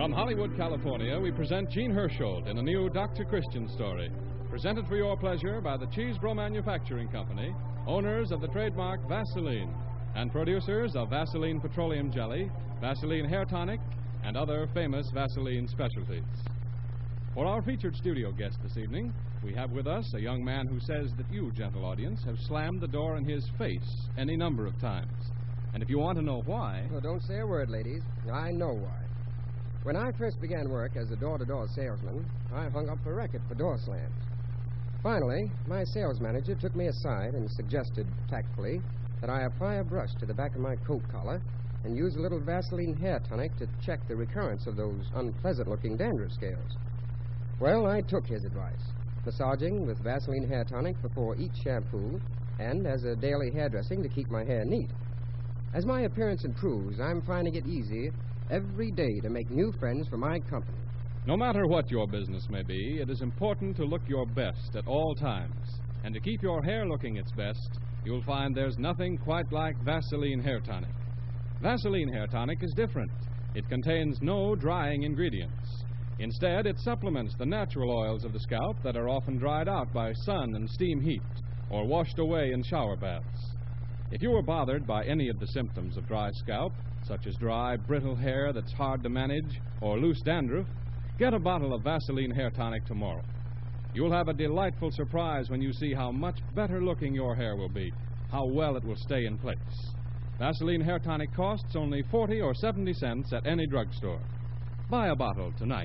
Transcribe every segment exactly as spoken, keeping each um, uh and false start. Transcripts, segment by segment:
From Hollywood, California, we present Gene Hersholt in a new Doctor Christian story. Presented for your pleasure by the Cheesebro Manufacturing Company, owners of the trademark Vaseline, and producers of Vaseline Petroleum Jelly, Vaseline Hair Tonic, and other famous Vaseline specialties. For our featured studio guest this evening, we have with us a young man who says that you, gentle audience, have slammed the door in his face any number of times. And if you want to know why... Well, don't say a word, ladies. I know why. When I first began work as a door-to-door salesman, I hung up a record for door slams. Finally, my sales manager took me aside and suggested, tactfully, that I apply a brush to the back of my coat collar and use a little Vaseline hair tonic to check the recurrence of those unpleasant-looking dandruff scales. Well, I took his advice, massaging with Vaseline hair tonic before each shampoo and as a daily hairdressing to keep my hair neat. As my appearance improves, I'm finding it easy every day to make new friends for my company. No matter what your business may be, it is important to look your best at all times. And to keep your hair looking its best, you'll find there's nothing quite like Vaseline Hair Tonic. Vaseline Hair Tonic is different. It contains no drying ingredients. Instead, it supplements the natural oils of the scalp that are often dried out by sun and steam heat or washed away in shower baths. If you are bothered by any of the symptoms of dry scalp, such as dry, brittle hair that's hard to manage or loose dandruff, get a bottle of Vaseline Hair Tonic tomorrow. You'll have a delightful surprise when you see how much better looking your hair will be, how well it will stay in place. Vaseline Hair Tonic costs only forty or seventy cents at any drugstore. Buy a bottle tonight.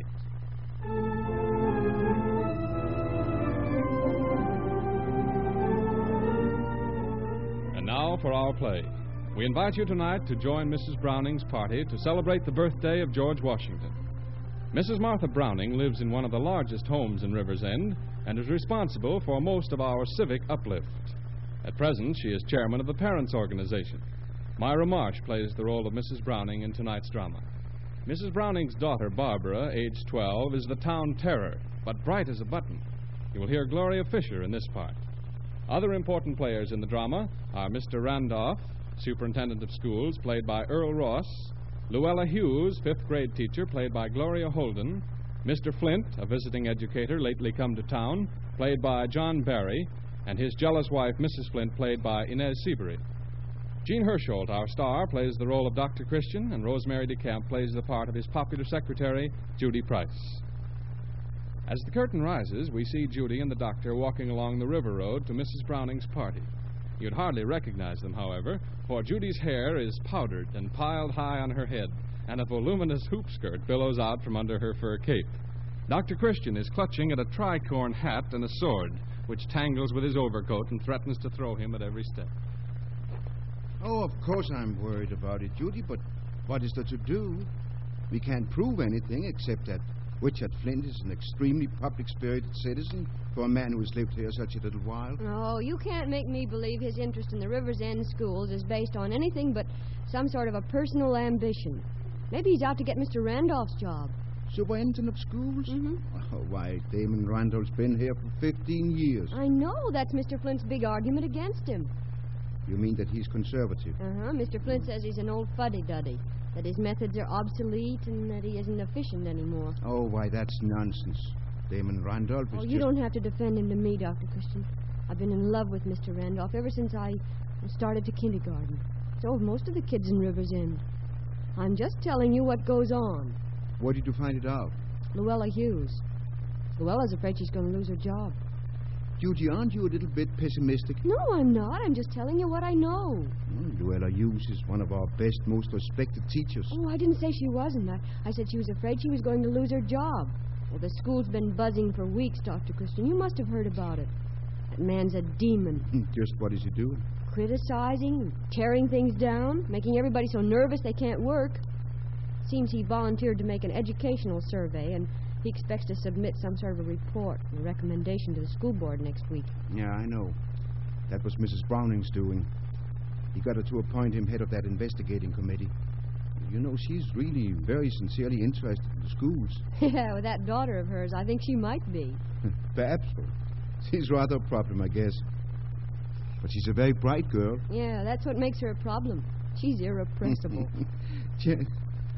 And now for our play. We invite you tonight to join Missus Browning's party to celebrate the birthday of George Washington. Missus Martha Browning lives in one of the largest homes in Rivers End and is responsible for most of our civic uplift. At present, she is chairman of the Parents Organization. Myra Marsh plays the role of Missus Browning in tonight's drama. Missus Browning's daughter, Barbara, aged twelve, is the town terror, but bright as a button. You will hear Gloria Fisher in this part. Other important players in the drama are Mister Randolph, Superintendent of Schools, played by Earl Ross, Luella Hughes, fifth grade teacher, played by Gloria Holden, Mister Flint, a visiting educator lately come to town, played by John Barry, and his jealous wife, Missus Flint, played by Inez Seabury. Gene Hersholt, our star, plays the role of Doctor Christian, and Rosemary DeCamp plays the part of his popular secretary, Judy Price. As the curtain rises, we see Judy and the doctor walking along the river road to Missus Browning's party. You'd hardly recognize them, however, for Judy's hair is powdered and piled high on her head, and a voluminous hoop skirt billows out from under her fur cape. Doctor Christian is clutching at a tricorn hat and a sword, which tangles with his overcoat and threatens to throw him at every step. Oh, of course I'm worried about it, Judy, but what is there to do? We can't prove anything except that Richard Flint is an extremely public-spirited citizen for a man who has lived here such a little while. Oh, you can't make me believe his interest in the Rivers End schools is based on anything but some sort of a personal ambition. Maybe he's out to get Mister Randolph's job. Superintendent of schools? Mm-hmm. Oh, why, Damon Randolph's been here for fifteen years. I know. That's Mister Flint's big argument against him. You mean that he's conservative? Uh-huh. Mister Flint says he's an old fuddy-duddy, that his methods are obsolete and that he isn't efficient anymore. Oh, why, that's nonsense. Damon Randolph is Oh, you just... don't have to defend him to me, Doctor Christian. I've been in love with Mister Randolph ever since I started to kindergarten. So have most of the kids in Rivers End. I'm just telling you what goes on. Where did you find it out? Luella Hughes. Luella's afraid she's going to lose her job. Judy, aren't you a little bit pessimistic? No, I'm not. I'm just telling you what I know. Well, Luella Hughes is one of our best, most respected teachers. Oh, I didn't say she wasn't. I, I said she was afraid she was going to lose her job. Well, the school's been buzzing for weeks, Doctor Christian. You must have heard about it. That man's a demon. Just what is he doing? Criticizing, tearing things down, making everybody so nervous they can't work. Seems he volunteered to make an educational survey, and he expects to submit some sort of a report and a recommendation to the school board next week. Yeah, I know. That was Missus Browning's doing. He got her to appoint him head of that investigating committee. You know, she's really very sincerely interested in the schools. Yeah, with that daughter of hers, I think she might be. Perhaps so. She's rather a problem, I guess. But she's a very bright girl. Yeah, that's what makes her a problem. She's irrepressible. Tell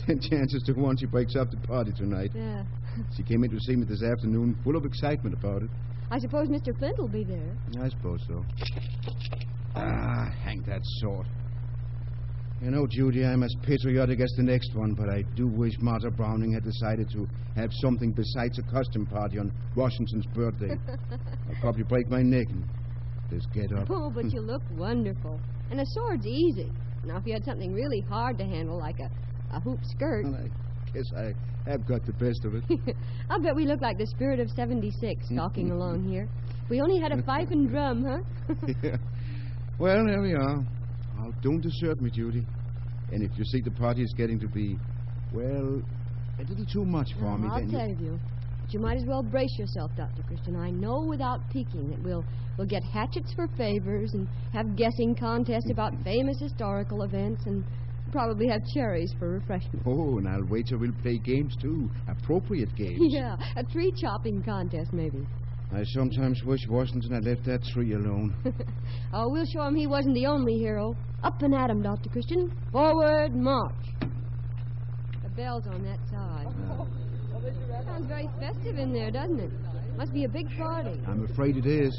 ten chances to one she breaks up the party tonight. Yeah. She came in to see me this afternoon, full of excitement about it. I suppose Mister Flint will be there. I suppose so. Ah, hang that sort. You know, Judy, I'm as patriotic as the next one, but I do wish Martha Browning had decided to have something besides a costume party on Washington's birthday. I'll probably break my neck in this get-up. Oh, but you look wonderful. And a sword's easy. Now, if you had something really hard to handle, like a, a hoop skirt... Well, I guess I have got the best of it. I'll bet we look like the spirit of seventy-six stalking along here. If we only had a fife and drum, huh? Yeah. Well, there we are. Oh, don't desert me, Judy. And if you see the party is getting to be, well, a little too much for Oh, me, I'll then tell you. But you might as well brace yourself, Doctor Christian. I know without peeking that we'll, we'll get hatchets for favors and have guessing contests about famous historical events and probably have cherries for refreshment. Oh, and I'll wager we'll play games, too. Appropriate games. Yeah, a tree chopping contest, maybe. I sometimes wish Washington had left that tree alone. Oh, we'll show him he wasn't the only hero. Up and at him, Doctor Christian. Forward, march. The bell's on that side. Uh, Sounds very festive in there, doesn't it? Must be a big party. I'm afraid it is.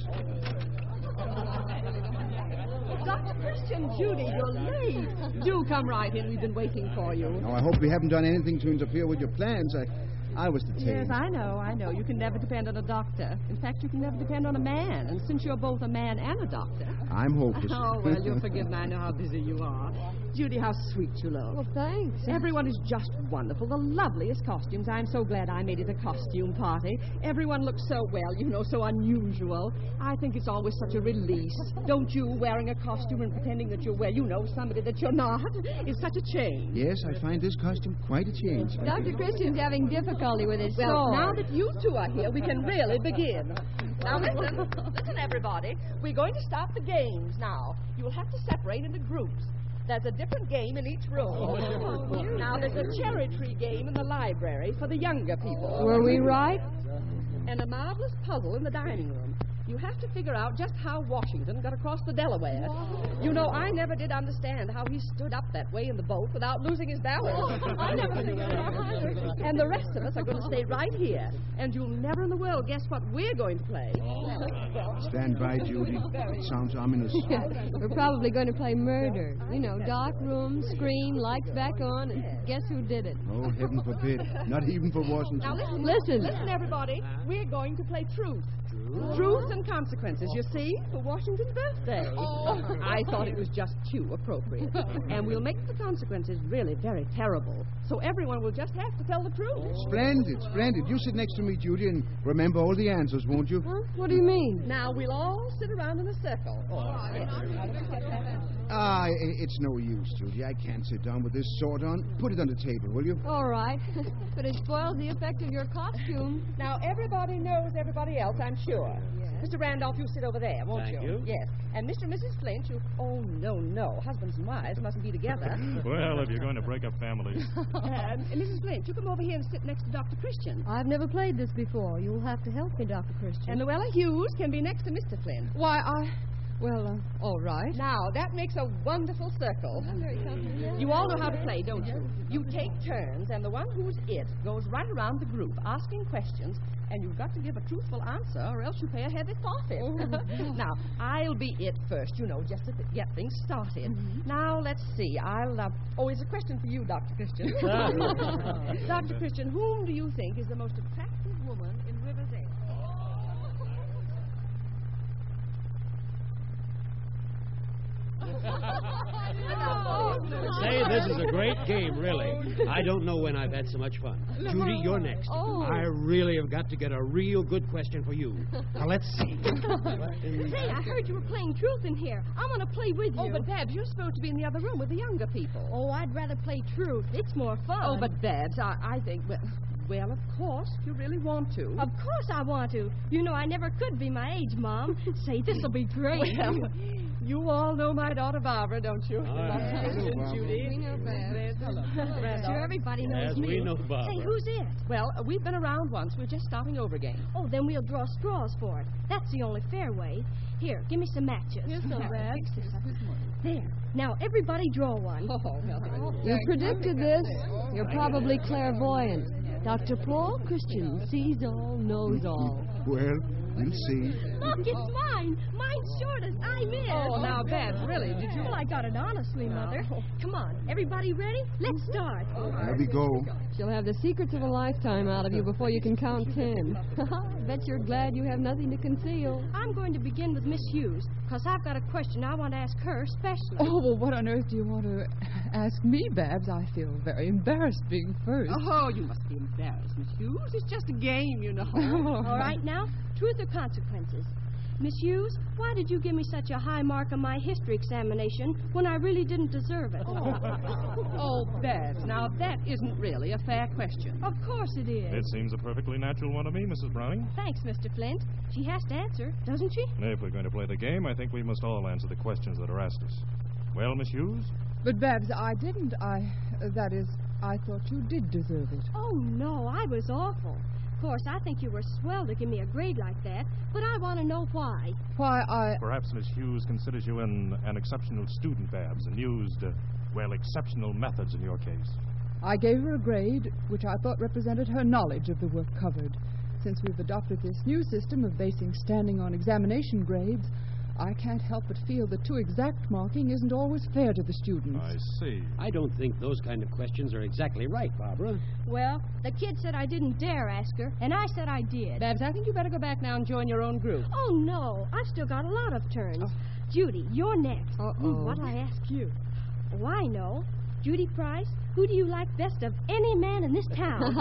Doctor Christian, Judy, you're late. Do come right in. We've been waiting for you. Now, I hope we haven't done anything to interfere with your plans. I, I was detained. Yes, I know, I know. You can never depend on a doctor. In fact, you can never depend on a man. And since you're both a man and a doctor... I'm hopeless. Oh, well, you'll forgive me. I know how busy you are. Judy, how sweet you look. Well, thanks. Everyone is just wonderful. The loveliest costumes. I'm so glad I made it a costume party. Everyone looks so well, you know, so unusual. I think it's always such a release. Don't you, wearing a costume and pretending that you're, well, you know, somebody that you're not, is such a change. Yes, I find this costume quite a change. Doctor Christian's having difficulty with his Well, sword. now that you two are here, we can really begin. Now, listen, listen, everybody. We're going to start the games now. You'll have to separate into groups. There's a different game in each room. Now, there's a cherry tree game in the library for the younger people. Were we right? And a marvelous puzzle in the dining room. You have to figure out just how Washington got across the Delaware. You know, I never did understand how he stood up that way in the boat without losing his balance. I never figured it out either. And the rest of us are going to stay right here. And you'll never in the world guess what we're going to play. Stand by, Judy. It sounds ominous. Yeah, we're probably going to play murder. You know, dark room, screen, lights back on, and guess who did it? Oh, heaven forbid. Not even for Washington. Now, listen, Listen. Listen, everybody. We're going to play truth. Truth and consequences, you see, for Washington's birthday. I thought it was just too appropriate. And we'll make the consequences really very terrible. So everyone will just have to tell the truth. Splendid, splendid. You sit next to me, Judy, and remember all the answers, won't you? Huh? What do you mean? Now, we'll all sit around in a circle. Ah, i- it's no use, Judy. I can't sit down with this sword on. Put it on the table, will you? All right. But it spoils the effect of your costume. Now, everybody knows everybody else, I'm sure. Mister Randolph, you sit over there, won't Thank you? you. Yes. And Mister and Missus Flint, you... Oh, no, no. Husbands and wives mustn't be together. Well, if you're going to break up families. um, Missus Flint, you come over here and sit next to Doctor Christian. I've never played this before. You'll have to help me, Doctor Christian. And Luella Hughes can be next to Mister Flint. Why, I... Well, uh, all right. Now, that makes a wonderful circle. You all know how to play, don't you? You take turns, and the one who's it goes right around the group asking questions, and you've got to give a truthful answer, or else you pay a heavy forfeit. Now, I'll be it first, you know, just to th- get things started. Now, let's see. I'll... Uh... Oh, it's a question for you, Doctor Christian. Doctor Christian, whom do you think is the most attractive woman in Riverdale? Say, this is a great game, really. I don't know when I've had so much fun. Judy, you're next. Oh. I really have got to get a real good question for you. Now, let's see. Say, I heard you were playing truth in here. I'm going to play with you. Oh, but Babs, you're supposed to be in the other room with the younger people. Oh, I'd rather play truth. It's more fun. Oh, but Babs, I, I think, well, well, of course, if you really want to. Of course I want to. You know I never could be my age, Mom. Say, this'll be great. Well, You all know my daughter Barbara, don't you? All right. Hello, Barbara. Judy. We know Babs. There's hello. Randolph. Sure, everybody knows As me. we know, Barbara. Say, who's it? Well, uh, we've been around once. We're just starting over again. Oh, then we'll draw straws for it. That's the only fair way. Here, give me some matches. Here's some, Now, Babs. fix this up. There. Now, everybody draw one. Oh, well, You predicted this. You're probably clairvoyant. Doctor Paul Christian sees all, knows all. Well, we'll see. Look, it's mine. Mine's shortest. I'm in. Oh, now, Babs, really, did you... Well, I got it honestly, Mother. Come on. Everybody ready? Let's start. There we go. She'll have the secrets of a lifetime out of you before you can count ten. I bet you're glad you have nothing to conceal. I'm going to begin with Miss Hughes, because I've got a question I want to ask her especially. Oh, well, what on earth do you want to ask me, Babs? I feel very embarrassed being first. Oh, you must be embarrassed, Miss Hughes. It's just a game, you know. All right, now, truth or consequences? Miss Hughes, why did you give me such a high mark on my history examination when I really didn't deserve it? Oh, Babs, now that isn't really a fair question. Of course it is. It seems a perfectly natural one to me, Missus Browning. Thanks, Mister Flint. She has to answer, doesn't she? If we're going to play the game, I think we must all answer the questions that are asked us. Well, Miss Hughes? But, Babs, I didn't. I, uh, that is, I thought you did deserve it. Oh, no, I was awful. Of course, I think you were swell to give me a grade like that, but I want to know why. Why, I... Perhaps Miss Hughes considers you an, an exceptional student, Babs, and used, uh, well, exceptional methods in your case. I gave her a grade which I thought represented her knowledge of the work covered. Since we've adopted this new system of basing standing on examination grades, I can't help but feel that too exact marking isn't always fair to the students. I see. I don't think those kind of questions are exactly right, Barbara. Well, the kid said I didn't dare ask her, and I said I did. Babs, I think you better go back now and join your own group. Oh, no, I've still got a lot of turns. Judy, you're next. Uh-oh. What'll I ask you? Oh, I know. Judy Price, who do you like best of any man in this town?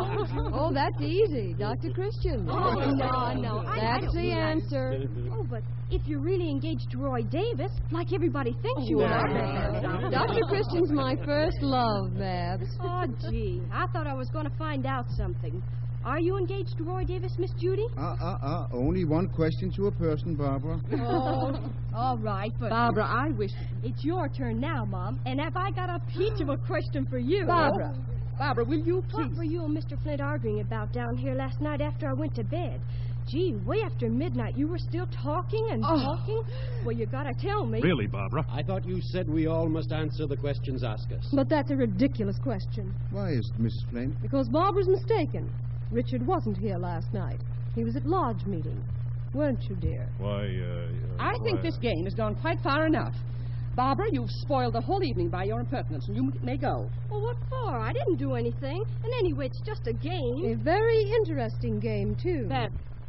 Oh, that's easy. Doctor Christian. Oh, no, no. I, I That's don't the mean I- answer. Oh, but if you're really engaged to Roy Davis, like everybody thinks you Oh, are. Doctor Christian's my first love, Babs. Oh, gee. I thought I was going to find out something. Are you engaged to Roy Davis, Miss Judy? Uh-uh-uh. Only one question to a person, Barbara. Oh, all right, but... Barbara, I wish... It's your turn now, Mom, and have I got a peach of a question for you? Barbara. Barbara, will you please... What were you and Mister Flint arguing about down here last night after I went to bed? Gee, way after midnight, you were still talking and Oh. talking? Well, you gotta tell me. Really, Barbara? I thought you said we all must answer the questions asked us. But that's a ridiculous question. Why is it, Missus Flint? Because Barbara's mistaken. Richard wasn't here last night. He was at lodge meeting. Weren't you, dear? Why, uh... I think why- this game has gone quite far enough. Barbara, you've spoiled the whole evening by your impertinence, and you may go. Well, what for? I didn't do anything. And anyway, it's just a game. A very interesting game, too. Babs,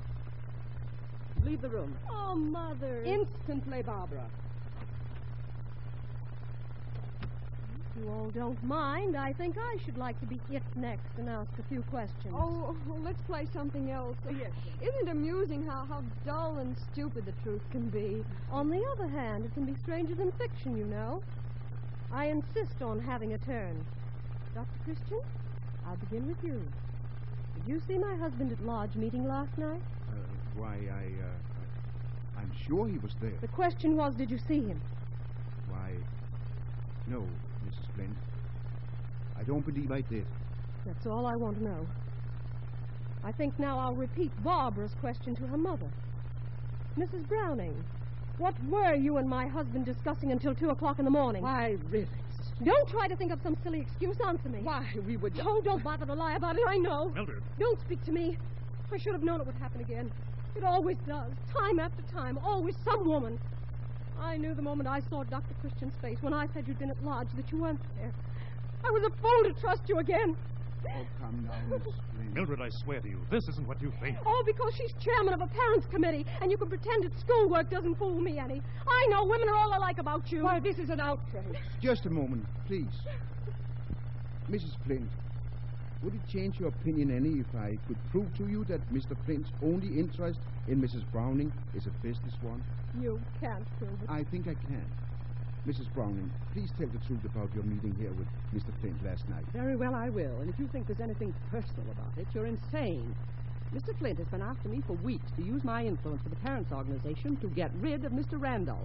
leave the room. Oh, Mother. Instantly, Barbara. If you all don't mind, I think I should like to be it next and ask a few questions. Oh, oh, let's play something else. Yes. Isn't it amusing how, how dull and stupid the truth can be? On the other hand, it can be stranger than fiction, you know. I insist on having a turn. Doctor Christian, I'll begin with you. Did you see my husband at lodge meeting last night? Uh, why, I, uh, I, I'm sure he was there. The question was, did you see him? Why, no, Missus Flint. I don't believe I did. That's all I want to know. I think now I'll repeat Barbara's question to her mother. Missus Browning, what were you and my husband discussing until two o'clock in the morning? Why, really? Don't try to think of some silly excuse. Answer me. Why, we would... Oh, don't bother to lie about it. I know. Mildred. Don't speak to me. I should have known it would happen again. It always does. Time after time. Always some woman. I knew the moment I saw Doctor Christian's face when I said you'd been at lodge that you weren't there. I was a fool to trust you again. Oh, come now, Missus Flint. Mildred, I swear to you, this isn't what you think. Oh, because she's chairman of a parents' committee, and you can pretend that schoolwork doesn't fool me any. I know women are all alike about you. Why, this is an outrage. Just a moment, please. Missus Flint, would it change your opinion any if I could prove to you that Mister Flint's only interest in Missus Browning is a business one? You can't prove it. I think I can. Missus Browning, please tell the truth about your meeting here with Mister Flint last night. Very well, I will. And if you think there's anything personal about it, you're insane. Mister Flint has been after me for weeks to use my influence with the parents' organization to get rid of Mister Randolph.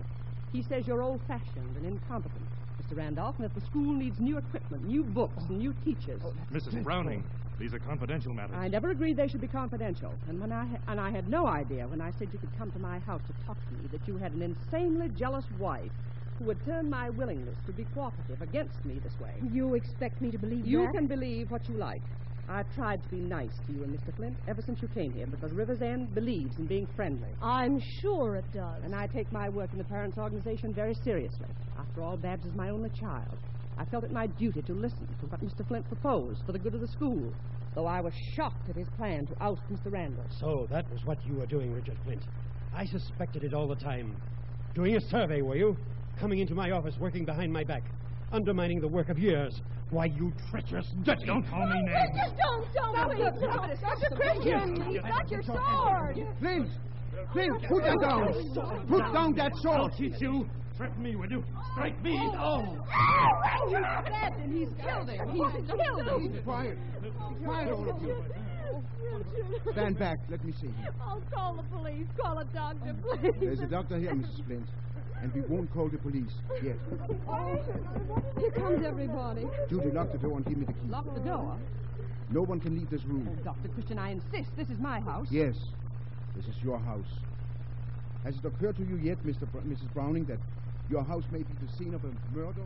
He says you're old-fashioned and incompetent, Mister Randolph, and that the school needs new equipment, new books, and new teachers. Oh, Missus Browning, these are confidential matters. I never agreed they should be confidential. And when I ha- and I had no idea when I said you could come to my house to talk to me that you had an insanely jealous wife who would turn my willingness to be cooperative against me this way. You expect me to believe You that? can believe what you like. I've tried to be nice to you and Mister Flint ever since you came here because Rivers End believes in being friendly. I'm sure it does. And I take my work in the Parents' Organization very seriously. After all, Babs is my only child. I felt it my duty to listen to what Mister Flint proposed for the good of the school, though I was shocked at his plan to oust Mister Randall. So that was what you were doing, Richard Flint. I suspected it all the time. Doing a survey, were you? Coming into my office, working behind my back, undermining the work of years. Why, you treacherous, dirty... Don't call me names. Just don't, don't, please, don't. Doctor Christian, he's got your sword. Flint! Flint, put that down! Put down that sword! I'll teach you. Threaten me, will you? Strike me. Oh! He's stabbed him. He's killed him. He's killed him. Quiet. Quiet, all of you. Stand back. Let me see him. I'll call the police. Call a doctor, please. There's a doctor here, Missus Flint. And we won't call the police yet. Here comes everybody. Judy, lock the door and give me the key. Lock the door. No one can leave this room. Oh, Doctor Christian, I insist. This is my house. Yes, this is your house. Has it occurred to you yet, Mister Br- Missus Browning, that your house may be the scene of a murder?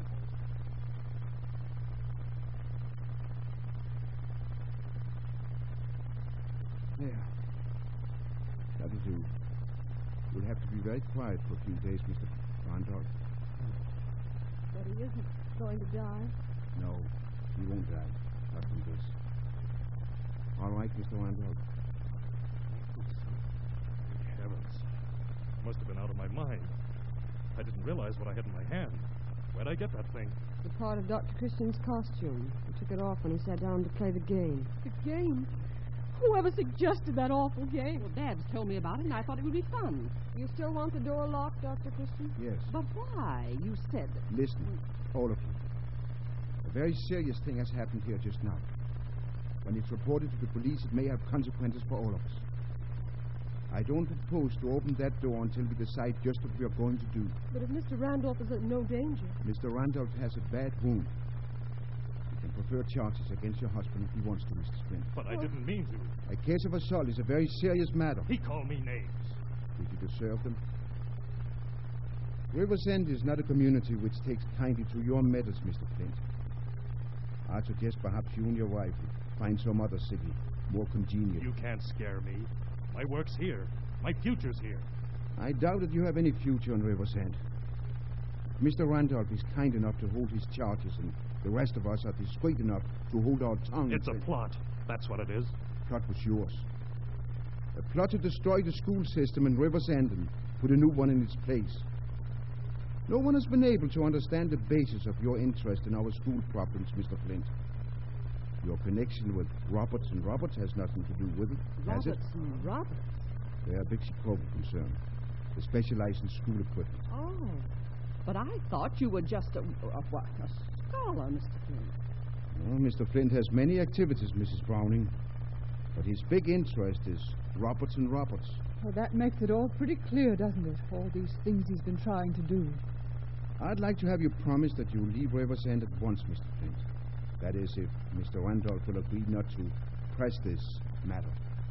There. That'll do. You'll have to be very quiet for a few days, Mister Randolph. But he isn't going to die. No, he won't die. Not from this. All right, Mister Randolph. Heavens. Must have been out of my mind. I didn't realize what I had in my hand. Where'd I get that thing? The part of Doctor Christian's costume. He took it off when he sat down to play the game. The game? Whoever suggested that awful game? Well, Babs told me about it, and I thought it would be fun. You still want the door locked, Doctor Christian? Yes. But why? You said... Listen, all of you. A very serious thing has happened here just now. When it's reported to the police, it may have consequences for all of us. I don't propose to open that door until we decide just what we are going to do. But if Mister Randolph is at no danger... Mister Randolph has a bad wound. You can prefer charges against your husband if he wants to, Mister Flint. But I didn't mean to. A case of assault is a very serious matter. He called me names. Did you deserve them? Rivers End is not a community which takes kindly to your methods, Mister Flint. I suggest perhaps you and your wife find some other city more congenial. You can't scare me. My work's here. My future's here. I doubt that you have any future on Rivers End. Mister Randolph is kind enough to hold his charges, and the rest of us are discreet enough to hold our tongues. It's a plot. That's what it is. The plot was yours. A plot to destroy the school system in Rivers End and put a new one in its place. No one has been able to understand the basis of your interest in our school problems, Mister Flint. Your connection with Roberts and Roberts has nothing to do with it, has it? Roberts and Roberts? They are a big Chicago concern. They specialize in school equipment. Oh. But I thought you were just a, a what? A scholar, Mister Flint. Well, Mister Flint has many activities, Missus Browning. But his big interest is Roberts and Roberts. Well, that makes it all pretty clear, doesn't it? All these things he's been trying to do. I'd like to have you promise that you'll leave Rivers End at once, Mister Flint. That is, if Mister Randolph will agree not to press this matter.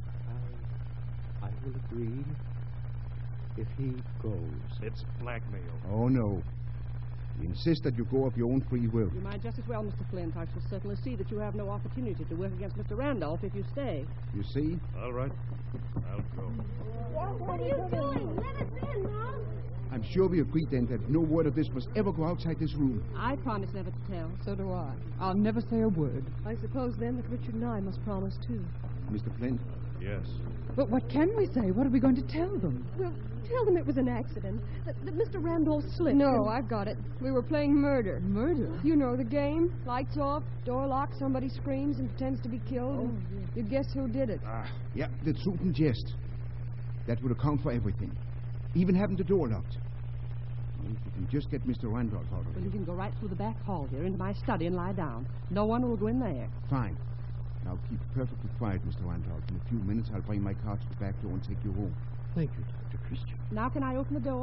I, I will agree if he goes. It's blackmail. Oh, no. We insist that you go of your own free will. You might just as well, Mister Flint. I shall certainly see that you have no opportunity to work against Mister Randolph if you stay. You see? All right. I'll go. What are you doing? Let us in, Mom. I'm sure we agreed then that no word of this must ever go outside this room. I promise never to tell. So do I. I'll never say a word. I suppose, then, that Richard and I must promise, too. Mister Flint? Yes. But what can we say? What are we going to tell them? Well, tell them it was an accident, that, that Mister Randolph slipped. No, and- I've got it. We were playing murder. Murder? You know the game. Lights off, door locked, somebody screams and pretends to be killed. Oh, and yes. you guess who did it. Ah, yeah, the truth and jest. That would account for everything. Even having the door locked. Well, if you can just get Mister Randolph out of Well, here. you can go right through the back hall here into my study and lie down. No one will go in there. Fine. Now keep perfectly quiet, Mister Randolph. In a few minutes, I'll bring my car to the back door and take you home. Thank you, Doctor Christian. Now can I open the door?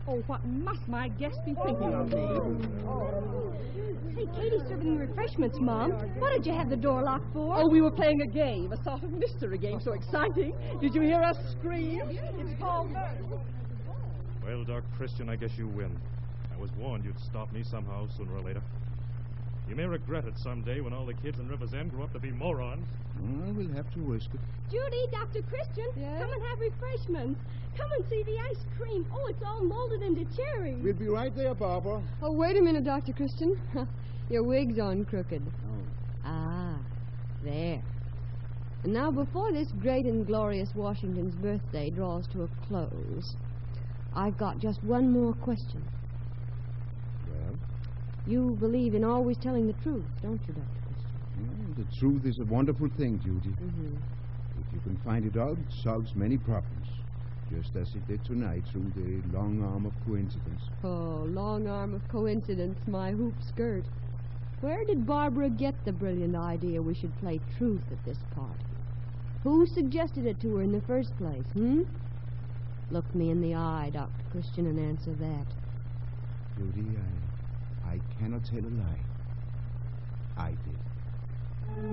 Oh, what must my guests be thinking of me? Hey, Katie's serving the refreshments, Mom. What did you have the door locked for? Oh, we were playing a game, a sort of mystery game, so exciting. Did you hear us scream? It's called... Well, Doc Christian, I guess you win. I was warned you'd stop me somehow, sooner or later. You may regret it someday when all the kids in River's End grow up to be morons. Well, we'll have to risk it. Judy, Doctor Christian, Yes? come and have refreshments. Come and see the ice cream. Oh, it's all molded into cherries. We'll be right there, Barbara. Oh, wait a minute, Doctor Christian. Your wig's on crooked. Oh. Ah, there. And now, before this great and glorious Washington's birthday draws to a close, I've got just one more question. Well, You believe in always telling the truth, don't you, Doctor Christian? well, the truth is a wonderful thing, Judy. Mm-hmm. If you can find it out, it solves many problems. Just as it did tonight through the long arm of coincidence. Oh, long arm of coincidence, my hoop skirt. Where did Barbara get the brilliant idea we should play truth at this party? Who suggested it to her in the first place, hmm? Look me in the eye, Doctor Christian, and answer that. Judy, I, I cannot tell a lie. I did.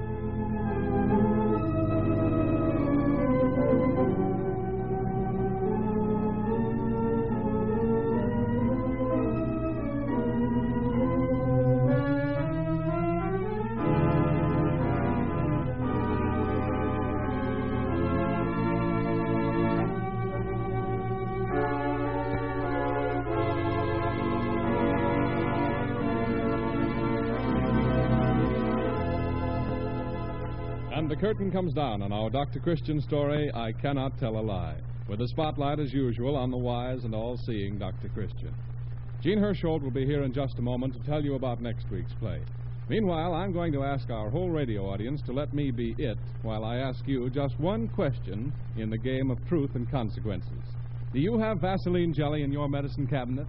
And the curtain comes down on our Doctor Christian story, I Cannot Tell a Lie, with a spotlight, as usual, on the wise and all-seeing Doctor Christian. Gene Hersholt will be here in just a moment to tell you about next week's play. Meanwhile, I'm going to ask our whole radio audience to let me be it while I ask you just one question in the game of truth and consequences. Do you have Vaseline jelly in your medicine cabinet?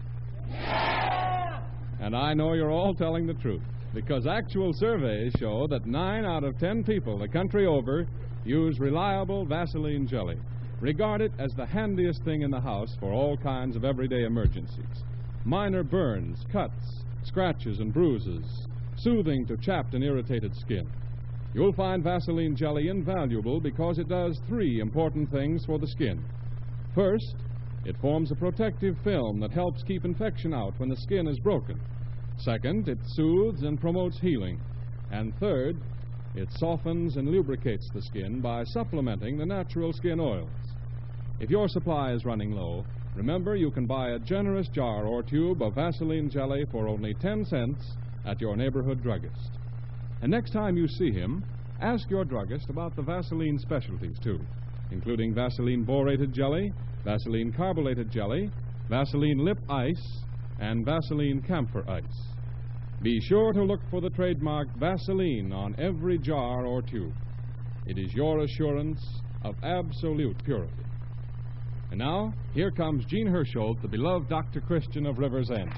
Yeah! And I know you're all telling the truth, because actual surveys show that nine out of ten people the country over use reliable Vaseline jelly, regard it as the handiest thing in the house for all kinds of everyday emergencies. Minor burns, cuts, scratches, and bruises, soothing to chapped and irritated skin. You'll find Vaseline jelly invaluable because it does three important things for the skin. First, it forms a protective film that helps keep infection out when the skin is broken. Second, it soothes and promotes healing. And third, it softens and lubricates the skin by supplementing the natural skin oils. If your supply is running low, remember you can buy a generous jar or tube of Vaseline jelly for only ten cents at your neighborhood druggist. And next time you see him, ask your druggist about the Vaseline specialties, too, including Vaseline borated jelly, Vaseline carbolated jelly, Vaseline lip ice, and Vaseline camphor ice. Be sure to look for the trademark Vaseline on every jar or tube. It is your assurance of absolute purity. And now, here comes Gene Hersholt, the beloved Doctor Christian of River's End.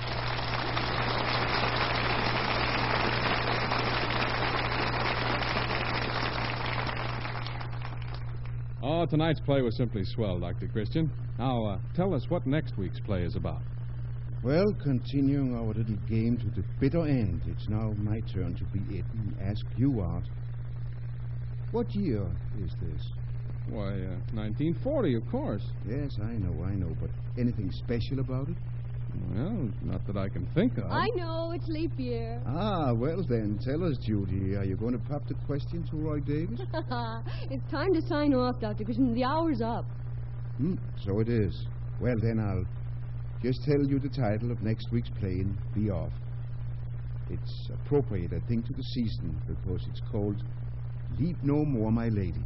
Oh, tonight's play was simply swell, Doctor Christian. Now, uh, tell us what next week's play is about. Well, continuing our little game to the bitter end, it's now my turn to be it and ask you, Art. What year is this? Why, uh, nineteen forty, of course. Yes, I know, I know, but anything special about it? Well, not that I can think of. I know, it's leap year. Ah, well then, tell us, Judy, are you going to pop the question to Roy Davis? It's time to sign off, Doctor Christian. The hour's up. Hmm, so it is. Well, then I'll just tell you the title of next week's play and be off. It's appropriate, I think, to the season because it's called Leap No More, My Lady.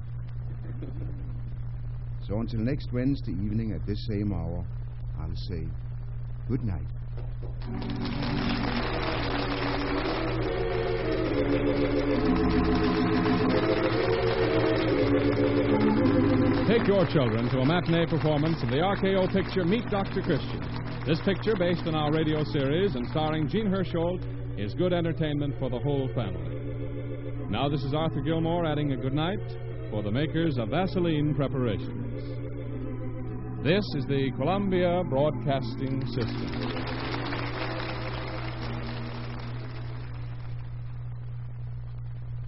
So until next Wednesday evening at this same hour, I'll say good night. Take your children to a matinee performance of the R K O picture Meet Doctor Christian. This picture, based on our radio series and starring Gene Hersholt, is good entertainment for the whole family. Now this is Arthur Gilmore adding a good night for the makers of Vaseline preparations. This is the Columbia Broadcasting System.